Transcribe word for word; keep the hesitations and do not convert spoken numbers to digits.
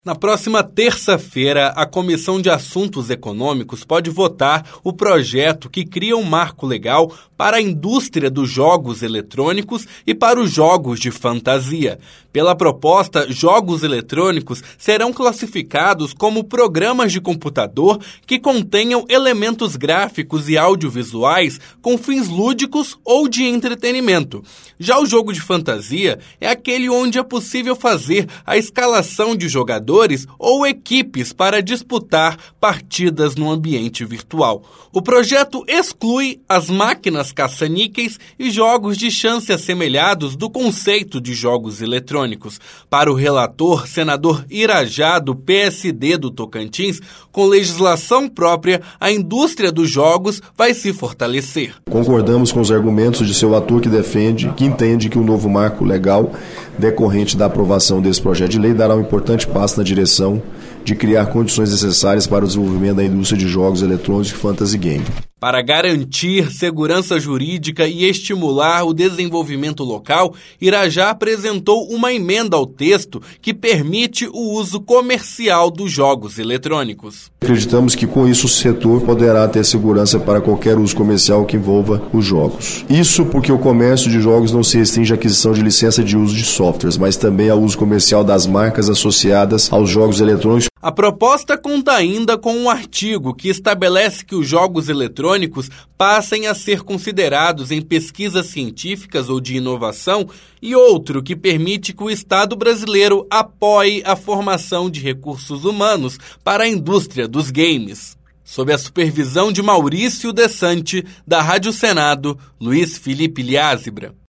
Na próxima terça-feira, a Comissão de Assuntos Econômicos pode votar o projeto que cria um marco legal para a indústria dos jogos eletrônicos e para os jogos de fantasia. Pela proposta, jogos eletrônicos serão classificados como programas de computador que contenham elementos gráficos e audiovisuais com fins lúdicos ou de entretenimento. Já o jogo de fantasia é aquele onde é possível fazer a escalação de jogadores ou equipes para disputar partidas no ambiente virtual. O projeto exclui as máquinas caça-níqueis e jogos de chance assemelhados do conceito de jogos eletrônicos. Para o relator, senador Irajá, do P S D do Tocantins, com legislação própria, a indústria dos jogos vai se fortalecer. Concordamos com os argumentos de seu ator que defende, que entende que o novo marco legal decorrente da aprovação desse projeto de lei dará um importante passo na direção de criar condições necessárias para o desenvolvimento da indústria de jogos eletrônicos e fantasy game. Para garantir segurança jurídica e estimular o desenvolvimento local, Irajá apresentou uma emenda ao texto que permite o uso comercial dos jogos eletrônicos. Acreditamos que com isso o setor poderá ter segurança para qualquer uso comercial que envolva os jogos. Isso porque o comércio de jogos não se restringe à aquisição de licença de uso de softwares, mas também ao uso comercial das marcas associadas aos jogos eletrônicos. A proposta conta ainda com um artigo que estabelece que os jogos eletrônicos passem a ser considerados em pesquisas científicas ou de inovação e outro que permite que o Estado brasileiro apoie a formação de recursos humanos para a indústria dos games. Sob a supervisão de Maurício Desante, da Rádio Senado, Luiz Felipe Liázebra.